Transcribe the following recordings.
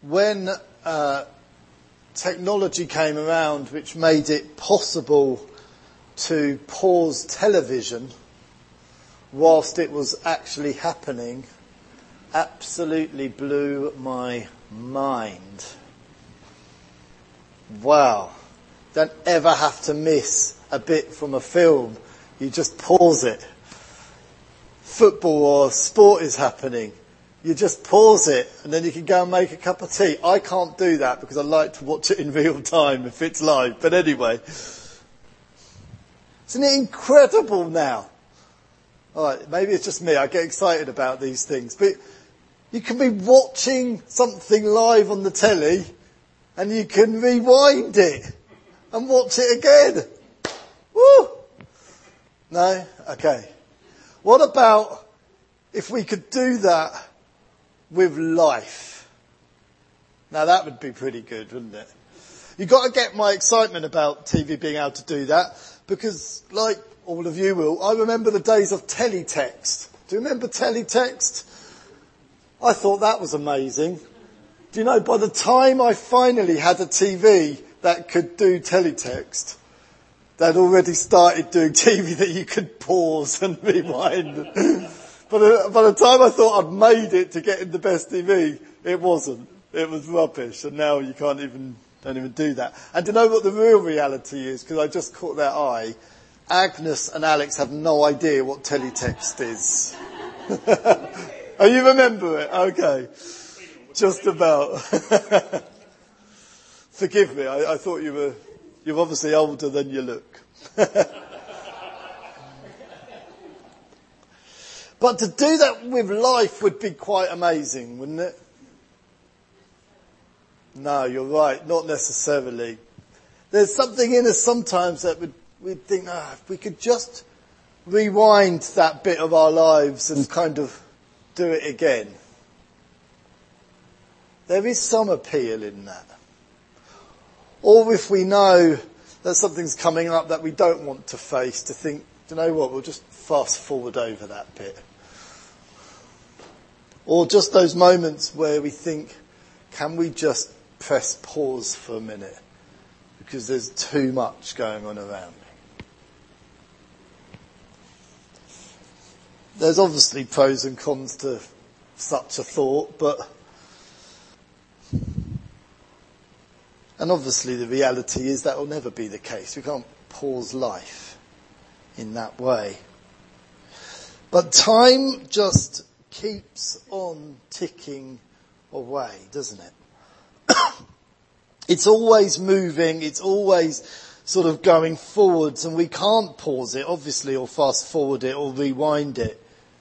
when technology came around which made it possible to pause television whilst it was actually happening, absolutely blew my mind. Wow. Don't ever have to miss a bit from a film. You just pause it. Football or sport is happening. You just pause it and then you can go and make a cup of tea. I can't do that because I like to watch it in real time if it's live. But anyway. Isn't it incredible now? Alright, maybe it's just me. I get excited about these things. But you can be watching something live on the telly and you can rewind it and watch it again. Woo! No? Okay. What about if we could do that with life? Now that would be pretty good, wouldn't it? You've got to get my excitement about TV being able to do that because, like all of you will, I remember the days of teletext. Do you remember teletext? I thought that was amazing. Do you know, by the time I finally had a TV that could do teletext, they'd already started doing TV that you could pause and rewind. By the time I thought I'd made it to getting the best TV, it wasn't. It was rubbish, and now you don't even do that. And do you know what the real reality is? Because I just caught their eye. Agnes and Alex have no idea what teletext is. Oh, you remember it? Okay. Just about. Forgive me, I thought you're obviously older than you look. But to do that with life would be quite amazing, wouldn't it? No, you're right, not necessarily. There's something in us sometimes that we'd think, if we could just rewind that bit of our lives and kind of do it again. There is some appeal in that. Or if we know that something's coming up that we don't want to face, to think, do you know what, we'll just fast forward over that bit. Or just those moments where we think, can we just press pause for a minute? Because there's too much going on around me. There's obviously pros and cons to such a thought, and obviously the reality is that will never be the case. We can't pause life in that way. But time just keeps on ticking away, doesn't it? It's always moving, it's always sort of going forwards, and we can't pause it, obviously, or fast forward it, or rewind it.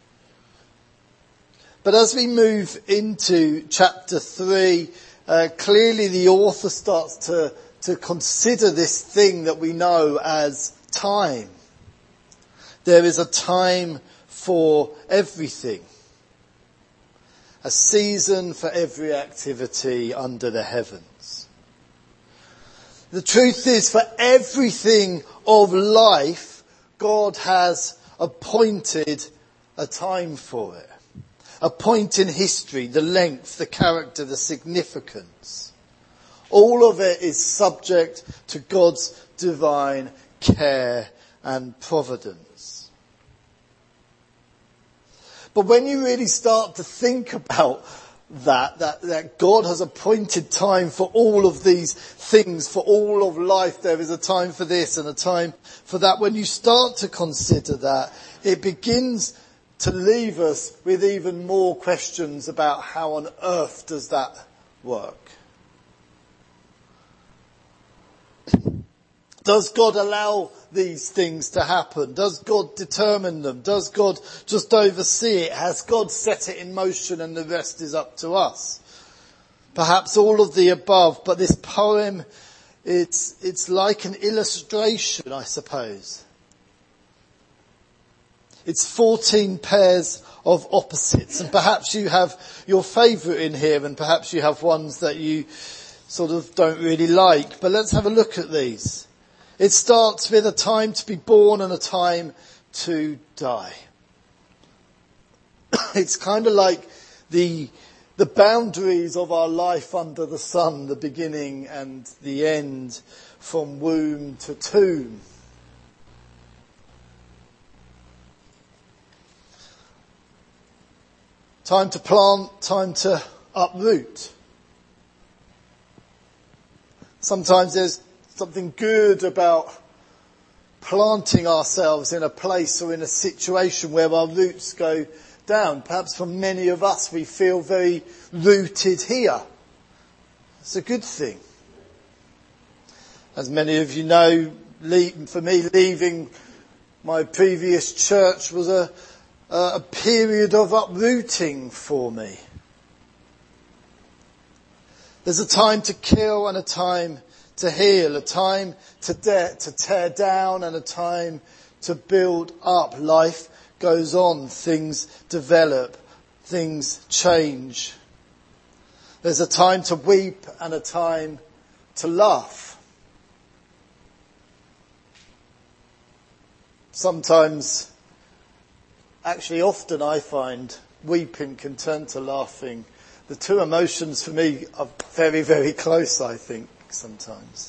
But as we move into chapter 3, clearly the author starts to consider this thing that we know as time. There is a time for everything. A season for every activity under the heavens. The truth is, for everything of life, God has appointed a time for it. A point in history, the length, the character, the significance. All of it is subject to God's divine care and providence. But when you really start to think about that God has appointed time for all of these things, for all of life, there is a time for this and a time for that. When you start to consider that, it begins to leave us with even more questions about how on earth does that work. Does God allow these things to happen? Does God determine them? Does God just oversee it? Has God set it in motion and the rest is up to us? Perhaps all of the above, but this poem, it's like an illustration, I suppose. It's 14 pairs of opposites, and perhaps you have your favourite in here, and perhaps you have ones that you sort of don't really like. But let's have a look at these. It starts with a time to be born and a time to die. It's kind of like the the boundaries of our life under the sun, the beginning and the end, from womb to tomb. Time to plant, time to uproot. Sometimes there's something good about planting ourselves in a place or in a situation where our roots go down. Perhaps for many of us, we feel very rooted here. It's a good thing. As many of you know, for me, leaving my previous church was a period of uprooting for me. There's a time to kill and a time to heal, a time to tear down and a time to build up. Life goes on, things develop, things change. There's a time to weep and a time to laugh. Sometimes, actually often I find weeping can turn to laughing. The two emotions for me are very, very close, I think, sometimes.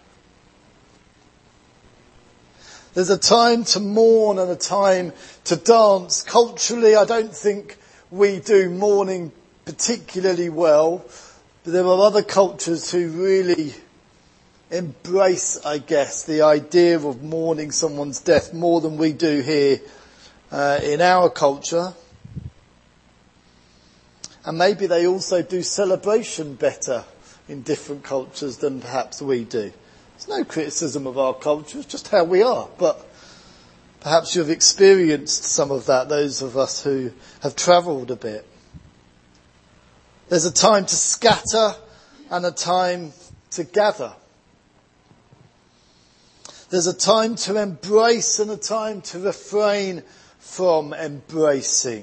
There's a time to mourn and a time to dance. Culturally, I don't think we do mourning particularly well, but there are other cultures who really embrace, I guess, the idea of mourning someone's death more than we do here in our culture. And maybe they also do celebration better in different cultures than perhaps we do. There's no criticism of our culture, it's just how we are. But perhaps you've experienced some of that, those of us who have travelled a bit. There's a time to scatter and a time to gather. There's a time to embrace and a time to refrain from embracing.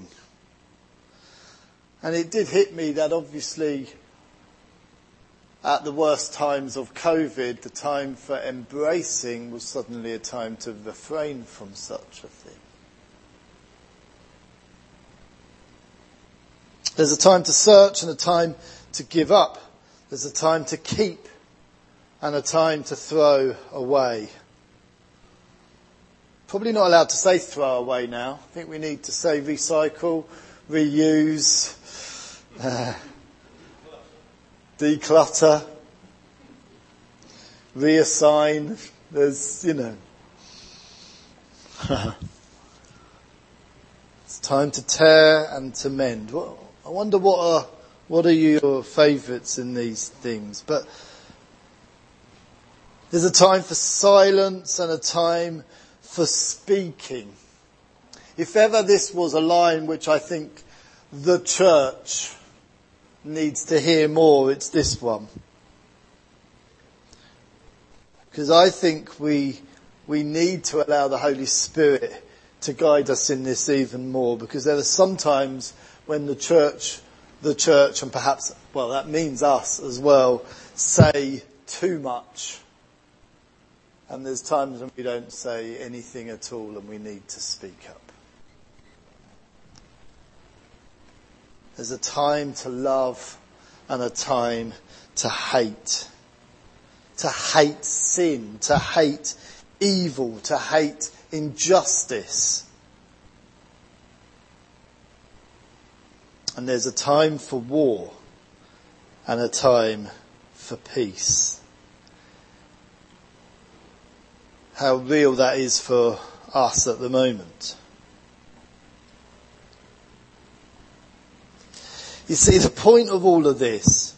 And it did hit me that obviously at the worst times of COVID, the time for embracing was suddenly a time to refrain from such a thing. There's a time to search and a time to give up. There's a time to keep and a time to throw away. Probably not allowed to say throw away now. I think we need to say recycle, reuse, declutter, reassign. There's, it's time to tear and to mend. I wonder what are your favourites in these things? But there's a time for silence and a time for speaking. If ever this was a line which I think the church needs to hear more, it's this one. Because I think we need to allow the Holy Spirit to guide us in this even more, because there are some times when the church and perhaps, well, that means us as well, say too much. And there's times when we don't say anything at all and we need to speak up. There's a time to love and a time to hate. To hate sin, to hate evil, to hate injustice. And there's a time for war and a time for peace. How real that is for us at the moment. You see, the point of all of this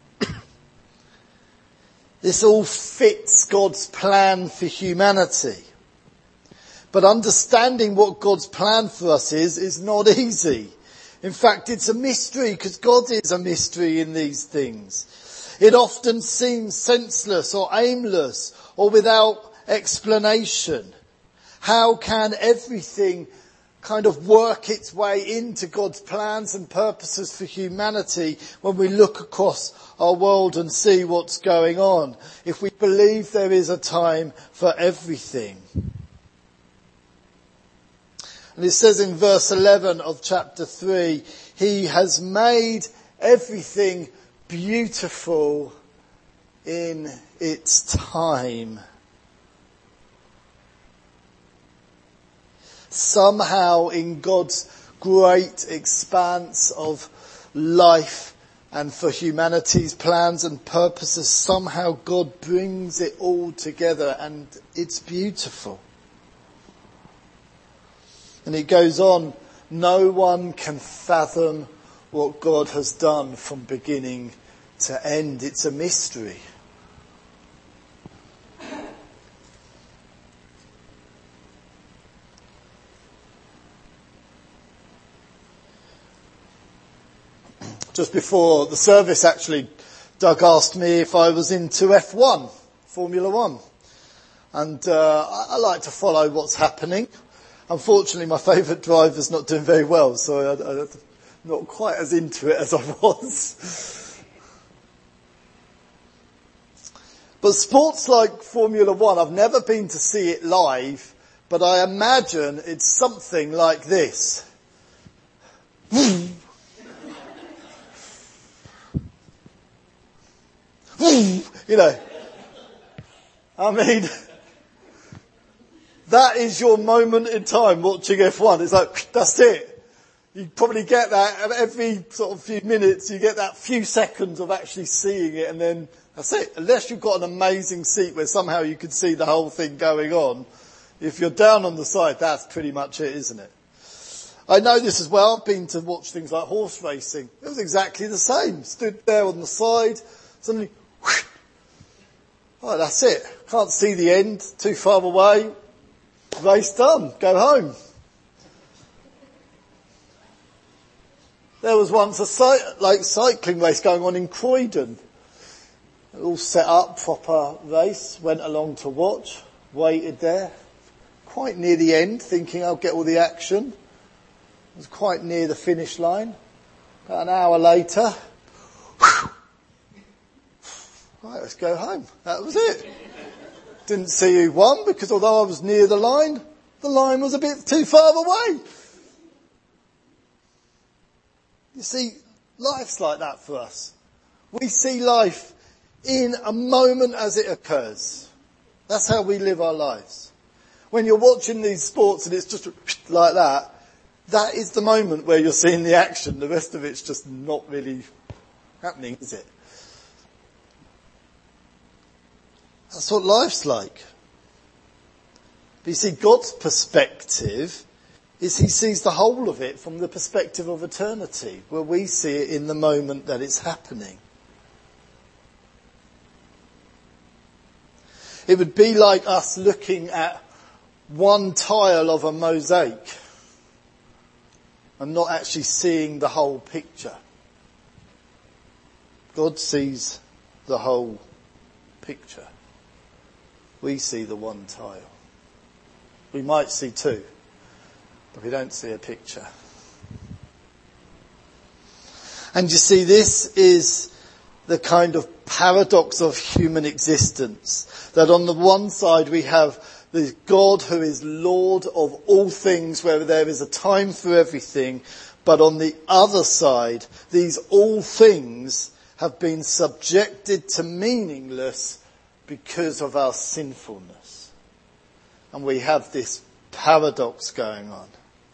all fits God's plan for humanity. But understanding what God's plan for us is not easy. In fact, it's a mystery, because God is a mystery in these things. It often seems senseless or aimless or without explanation. How can everything kind of work its way into God's plans and purposes for humanity when we look across our world and see what's going on, if we believe there is a time for everything? And it says in verse 11 of chapter 3, He has made everything beautiful in its time. Somehow in God's great expanse of life and for humanity's plans and purposes, somehow God brings it all together and it's beautiful. And it goes on, no one can fathom what God has done from beginning to end. It's a mystery. Just before the service, actually, Doug asked me if I was into F1, Formula One. And I like to follow what's happening. Unfortunately, my favourite driver's not doing very well, so I'm not quite as into it as I was. But sports like Formula One, I've never been to see it live, but I imagine it's something like this. You know, I mean, that is your moment in time watching F1. It's like, that's it. You probably get that every sort of few minutes, you get that few seconds of actually seeing it, and then that's it. Unless you've got an amazing seat where somehow you can see the whole thing going on. If you're down on the side, that's pretty much it, isn't it? I know this as well. I've been to watch things like horse racing. It was exactly the same. Stood there on the side, suddenly, whoosh, oh, that's it. Can't see the end, too far away. Race done. Go home. There was once a cycling race going on in Croydon. All set up, proper race. Went along to watch. Waited there. Quite near the end, thinking I'll get all the action. Was quite near the finish line. About an hour later, right, let's go home. That was it. Didn't see who won because although I was near the line was a bit too far away. You see, life's like that for us. We see life in a moment as it occurs. That's how we live our lives. When you're watching these sports and it's just like that, that is the moment where you're seeing the action. The rest of it's just not really happening, is it? That's what life's like. But you see, God's perspective is he sees the whole of it from the perspective of eternity, where we see it in the moment that it's happening. It would be like us looking at one tile of a mosaic and not actually seeing the whole picture. God sees the whole picture. We see the one tile. We might see two, but we don't see a picture. And you see, this is the kind of paradox of human existence. That on the one side we have the God who is Lord of all things, where there is a time for everything. But on the other side, these all things have been subjected to meaningless because of our sinfulness. And we have this paradox going on.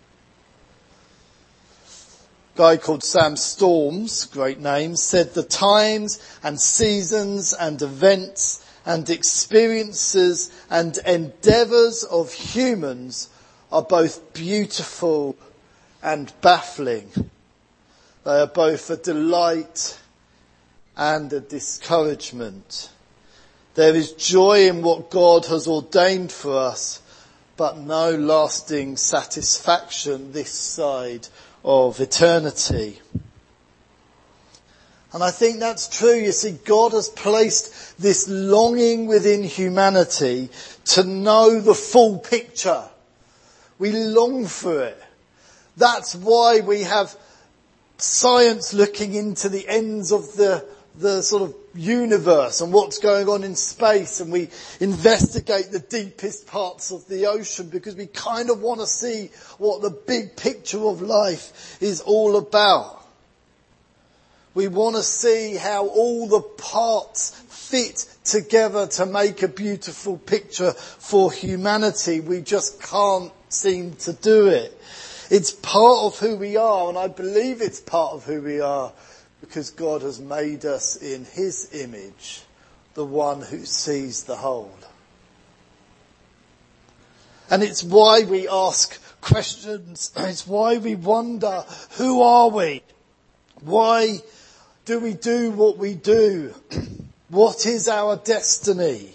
A guy called Sam Storms, great name, said the times and seasons and events and experiences and endeavours of humans are both beautiful and baffling. They are both a delight and a discouragement. There is joy in what God has ordained for us, but no lasting satisfaction this side of eternity. And I think that's true. You see, God has placed this longing within humanity to know the full picture. We long for it. That's why we have science looking into the ends of the sort of universe and what's going on in space, and we investigate the deepest parts of the ocean because we kind of want to see what the big picture of life is all about. We want to see how all the parts fit together to make a beautiful picture for humanity. We just can't seem to do it. It's part of who we are, and I believe it's part of who we are because God has made us in his image, the one who sees the whole. And it's why we ask questions. It's why we wonder, who are we? Why do we do what we do? What is our destiny?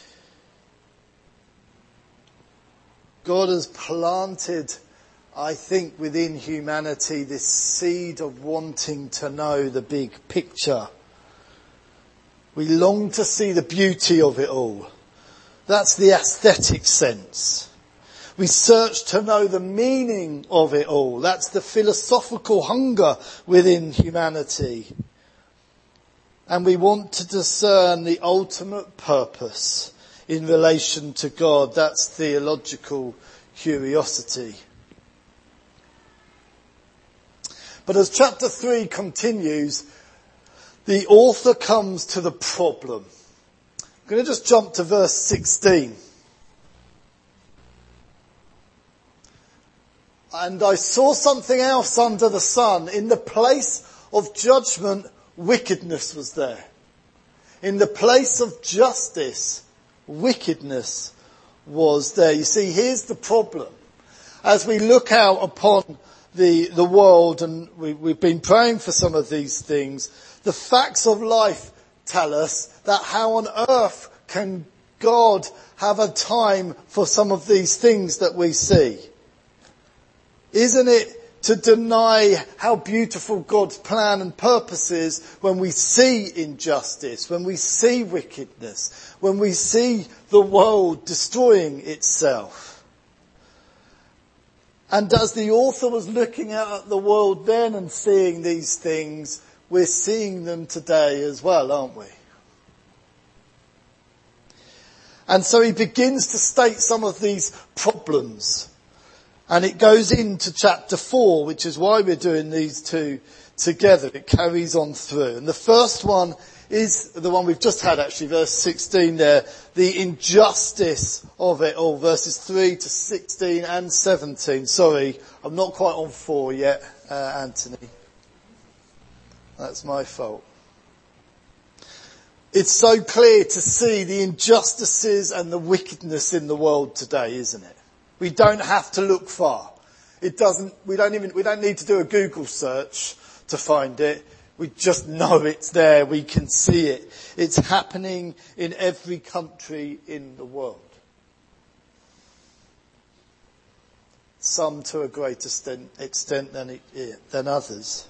God has planted, I think, within humanity this seed of wanting to know the big picture. We long to see the beauty of it all. That's the aesthetic sense. We search to know the meaning of it all. That's the philosophical hunger within humanity. And we want to discern the ultimate purpose in relation to God. That's theological curiosity. But as chapter 3 continues, the author comes to the problem. I'm going to just jump to verse 16. And I saw something else under the sun. In the place of judgment, wickedness was there. In the place of justice, wickedness was there. You see, here's the problem. As we look out upon the world, and we've been praying for some of these things, the facts of life tell us that how on earth can God have a time for some of these things that we see? Isn't it to deny how beautiful God's plan and purpose is when we see injustice, when we see wickedness, when we see the world destroying itself? And as the author was looking out at the world then and seeing these things, we're seeing them today as well, aren't we? And so he begins to state some of these problems. And it goes into chapter 4, which is why we're doing these two together. It carries on through. And the first one is the one we've just had, actually, verse 16 there. The injustice of it all, verses 3 to 16 and 17. Sorry, I'm not quite on 4 yet, Anthony. That's my fault. It's so clear to see the injustices and the wickedness in the world today, isn't it? We don't have to look far. We don't need to do a Google search to find it. We just know it's there. We can see it. It's happening in every country in the world. Some to a greater extent than others.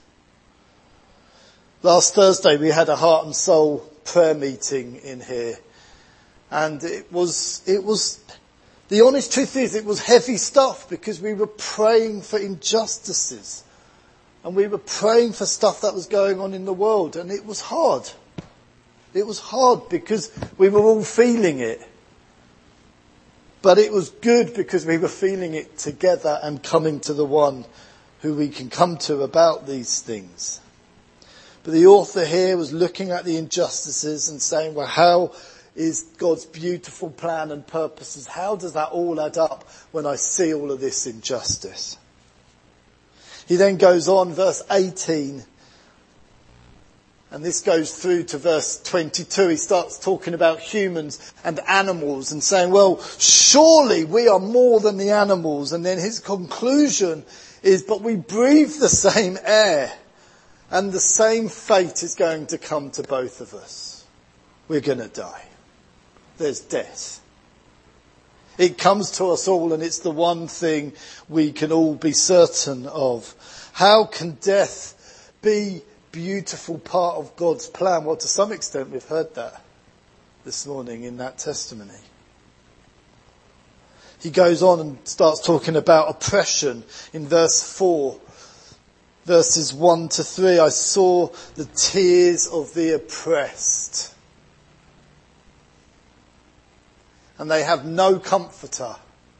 Last Thursday we had a heart and soul prayer meeting in here. And it was the honest truth is it was heavy stuff because we were praying for injustices. And we were praying for stuff that was going on in the world. And it was hard. It was hard because we were all feeling it. But it was good because we were feeling it together and coming to the one who we can come to about these things. But the author here was looking at the injustices and saying, well, how is God's beautiful plan and purposes? How does that all add up when I see all of this injustice? He then goes on, verse 18, and this goes through to verse 22. He starts talking about humans and animals and saying, well, surely we are more than the animals. And then his conclusion is, but we breathe the same air and the same fate is going to come to both of us. We're going to die. There's death. It comes to us all, and it's the one thing we can all be certain of. How can death be beautiful part of God's plan? Well, to some extent we've heard that this morning in that testimony. He goes on and starts talking about oppression in verse 4. Verses 1 to 3, I saw the tears of the oppressed. And they have no comforter.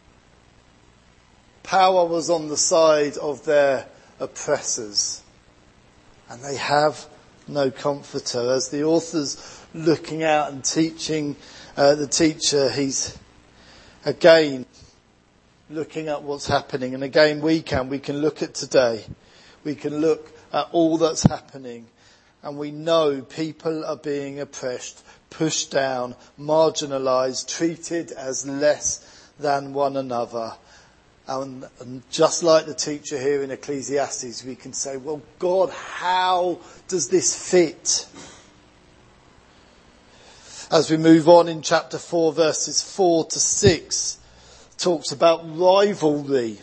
Power was on the side of their oppressors. And they have no comforter. As the author's looking out and teaching the teacher, he's again looking at what's happening. And again we can look at today. We can look at all that's happening, and we know people are being oppressed, pushed down, marginalised, treated as less than one another. And just like the teacher here in Ecclesiastes, we can say, well, God, how does this fit? As we move on in chapter 4, verses 4 to 6, talks about rivalry.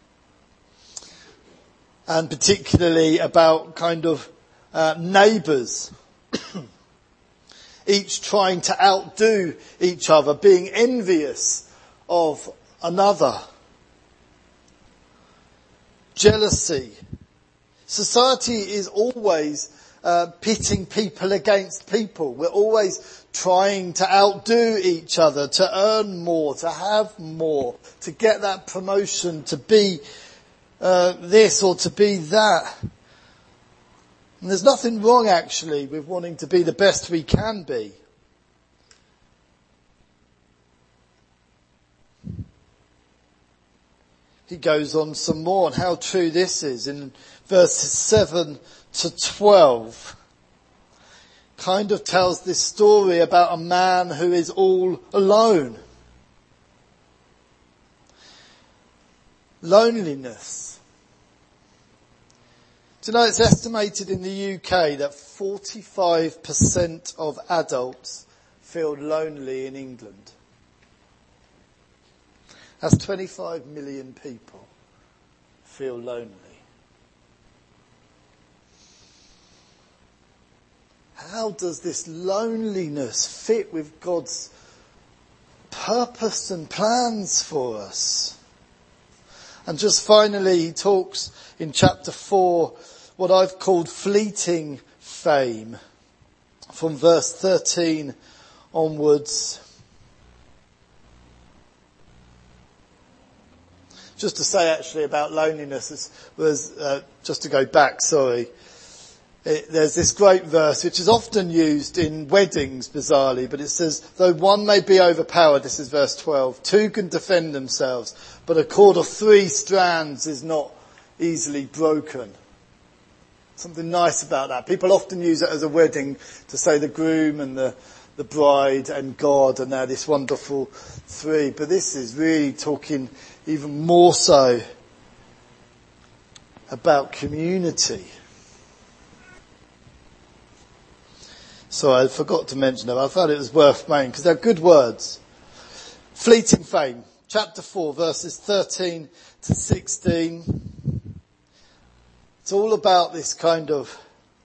And particularly about kind of neighbours. Each trying to outdo each other, being envious of another. Jealousy. Society is always pitting people against people. We're always trying to outdo each other, to earn more, to have more, to get that promotion, to be this or to be that. And there's nothing wrong actually with wanting to be the best we can be. He goes on some more on how true this is in verses 7 to 12. Kind of tells this story about a man who is all alone. Loneliness. Do you know it's estimated in the UK that 45% of adults feel lonely in England? That's 25 million people feel lonely. How does this loneliness fit with God's purpose and plans for us? And just finally, he talks in chapter 4 what I've called fleeting fame. From verse 13 onwards. Just to say actually about loneliness, just to go back, there's this great verse which is often used in weddings bizarrely, but it says, though one may be overpowered, this is verse 12, two can defend themselves, but a cord of 3 strands is not easily broken. Something nice about that. People often use it as a wedding to say the groom and the bride and God and now this wonderful 3. But this is really talking even more so about community. So I forgot to mention them. I thought it was worth mentioning because they're good words. Fleeting fame. Chapter 4 verses 13 to 16. It's all about this kind of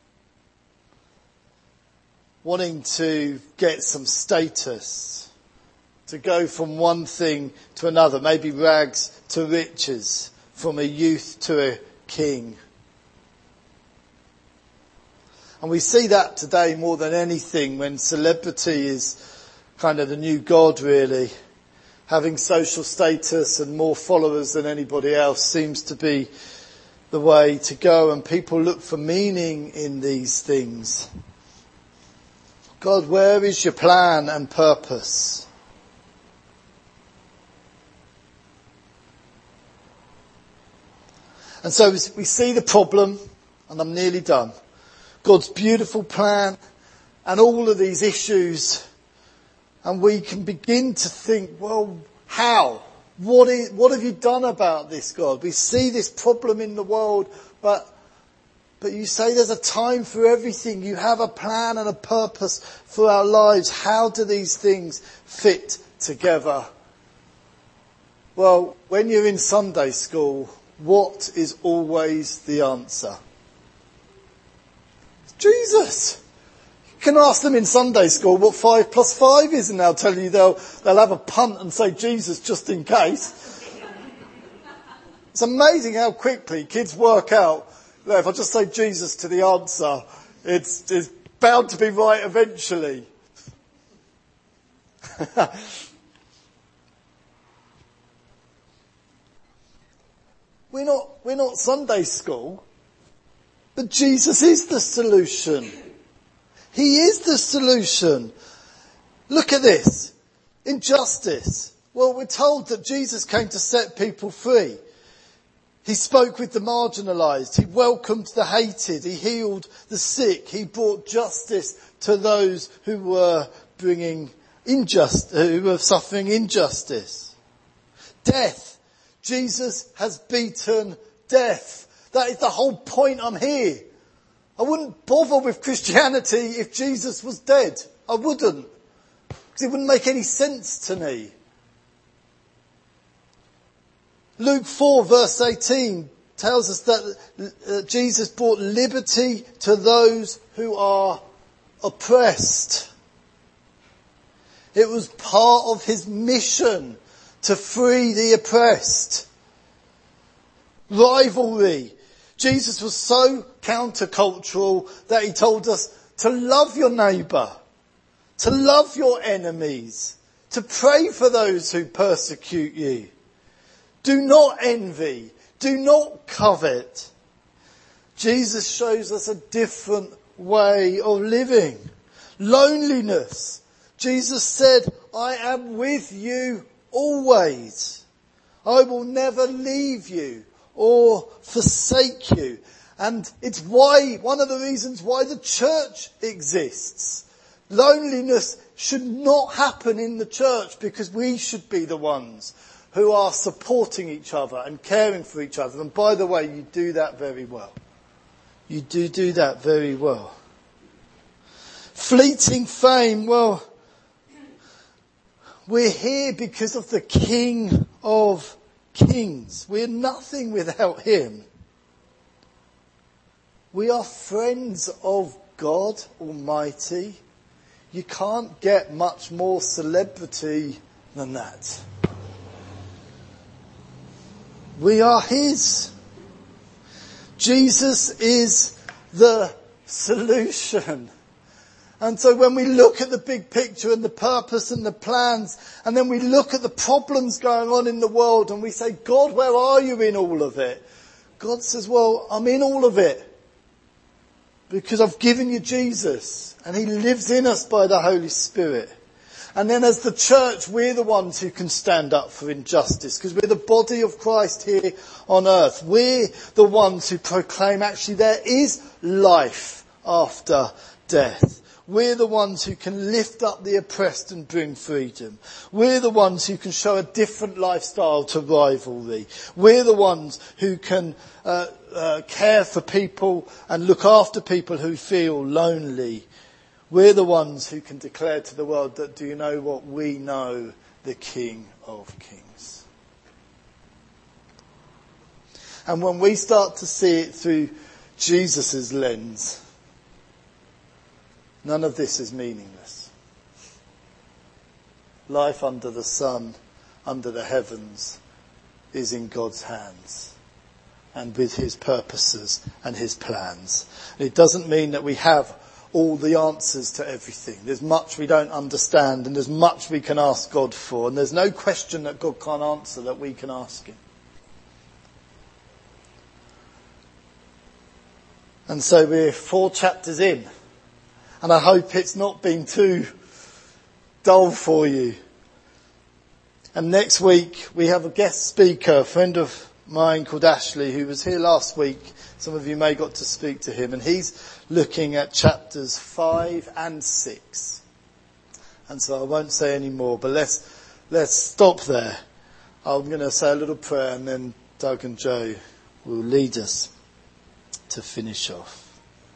wanting to get some status, to go from one thing to another, maybe rags to riches, from a youth to a king. And we see that today more than anything when celebrity is kind of the new god really. Having social status and more followers than anybody else seems to be the way to go, and people look for meaning in these things. God, where is your plan and purpose? And so we see the problem, and I'm nearly done. God's beautiful plan and all of these issues, and we can begin to think, well, how? What have you done about this, God? We see this problem in the world, but you say there's a time for everything. You have a plan and a purpose for our lives. How do these things fit together? Well, when you're in Sunday school, what is always the answer? It's Jesus. You can ask them in Sunday school what 5 plus 5 is, and they'll tell you they'll have a punt and say Jesus just in case. It's amazing how quickly kids work out. If I just say Jesus to the answer, it's bound to be right eventually. We're not Sunday school, but Jesus is the solution. He is the solution. Look at this. Injustice. Well, we're told that Jesus came to set people free. He spoke with the marginalised. He welcomed the hated. He healed the sick. He brought justice to those who were suffering injustice. Death. Jesus has beaten death. That is the whole point I'm here. I wouldn't bother with Christianity if Jesus was dead. I wouldn't. Because it wouldn't make any sense to me. Luke 4 verse 18 tells us that Jesus brought liberty to those who are oppressed. It was part of his mission to free the oppressed. Rivalry. Jesus was so countercultural that he told us to love your neighbour, to love your enemies, to pray for those who persecute you. Do not envy. Do not covet. Jesus shows us a different way of living. Loneliness. Jesus said, I am with you always. I will never leave you or forsake you. And it's one of the reasons why the church exists. Loneliness should not happen in the church because we should be the ones who are supporting each other and caring for each other. And by the way, you do that very well. You do that very well. Fleeting fame. Well, we're here because of the King of Kings. We're nothing without him. We are friends of God Almighty. You can't get much more celebrity than that. We are his. Jesus is the solution. And so when we look at the big picture and the purpose and the plans, and then we look at the problems going on in the world and we say, God, where are you in all of it? God says, well, I'm in all of it because I've given you Jesus and he lives in us by the Holy Spirit. And then as the church, we're the ones who can stand up for injustice because we're the body of Christ here on earth. We're the ones who proclaim actually there is life after death. We're the ones who can lift up the oppressed and bring freedom. We're the ones who can show a different lifestyle to rivalry. We're the ones who can care for people and look after people who feel lonely. We're the ones who can declare to the world that, do you know what? We know the King of Kings. And when we start to see it through Jesus' lens, none of this is meaningless. Life under the sun, under the heavens, is in God's hands and with his purposes and his plans. It doesn't mean that we have all the answers to everything. There's much we don't understand and there's much we can ask God for, and there's no question that God can't answer that we can ask him. And so we're 4 chapters in, and I hope it's not been too dull for you. And next week we have a guest speaker, a friend of mine called Ashley, who was here last week. Some of you may got to speak to him, and he's looking at chapters 5 and 6. And so I won't say any more, but let's stop there. I'm going to say a little prayer and then Doug and Joe will lead us to finish off.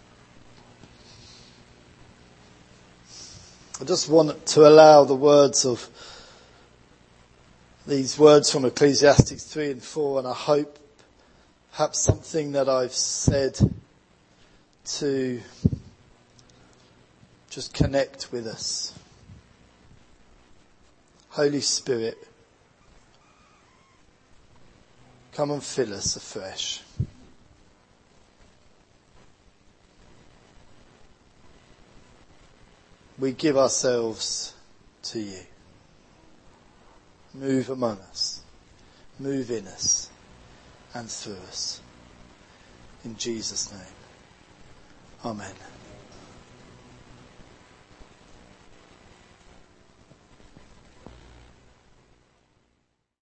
I just want to allow the words of these words from Ecclesiastes 3 and 4, and I hope perhaps something that I've said to just connect with us. Holy Spirit, come and fill us afresh. We give ourselves to you. Move among us, move in us and through us. In Jesus' name. Amen.